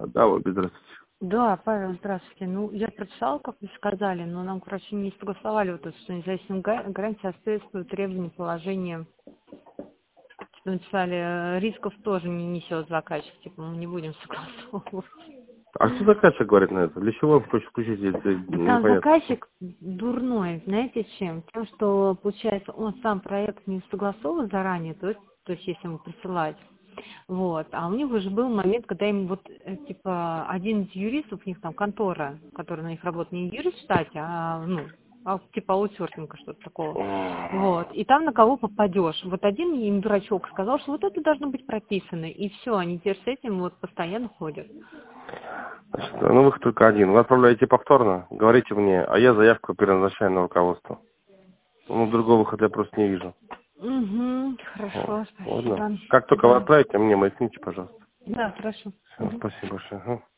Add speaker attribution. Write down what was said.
Speaker 1: Да, вот, здравствуйте.
Speaker 2: Да, Павел, здравствуйте. Ну, я прочитала, как вы сказали, но нам, короче, не согласовали вот это, что независимая гарантия соответствует требованиям положения. Типа, написали, рисков тоже не несет заказчик, типа, мы не будем согласовывать.
Speaker 1: А что заказчик говорит на это? Для чего вы хочете включить это?
Speaker 2: Там
Speaker 1: Непонятно.
Speaker 2: заказчик дурной, знаете чем? Тем, что, получается, он сам проект не согласован заранее, то есть если ему присылать. Вот. А у них уже был момент, когда им вот, типа, один из юристов, у них там контора, которая на них работает, не юрист в штате, типа аутсорсинга, что-то такого. Вот. И там на кого попадешь. Вот один им дурачок сказал, что вот это должно быть прописано. И все, они теперь с этим вот постоянно ходят.
Speaker 1: Значит, ну, выход только один. Вы отправляете повторно, говорите мне, а я заявку переназначаю на руководство. Ну, другого выхода я просто не вижу.
Speaker 2: Угу,
Speaker 1: Вот.
Speaker 2: хорошо,
Speaker 1: Ладно.
Speaker 2: спасибо.
Speaker 1: Как только вы
Speaker 2: Да.
Speaker 1: отправите, мне маякните, пожалуйста.
Speaker 2: Да, хорошо.
Speaker 1: Все, спасибо большое. Ага.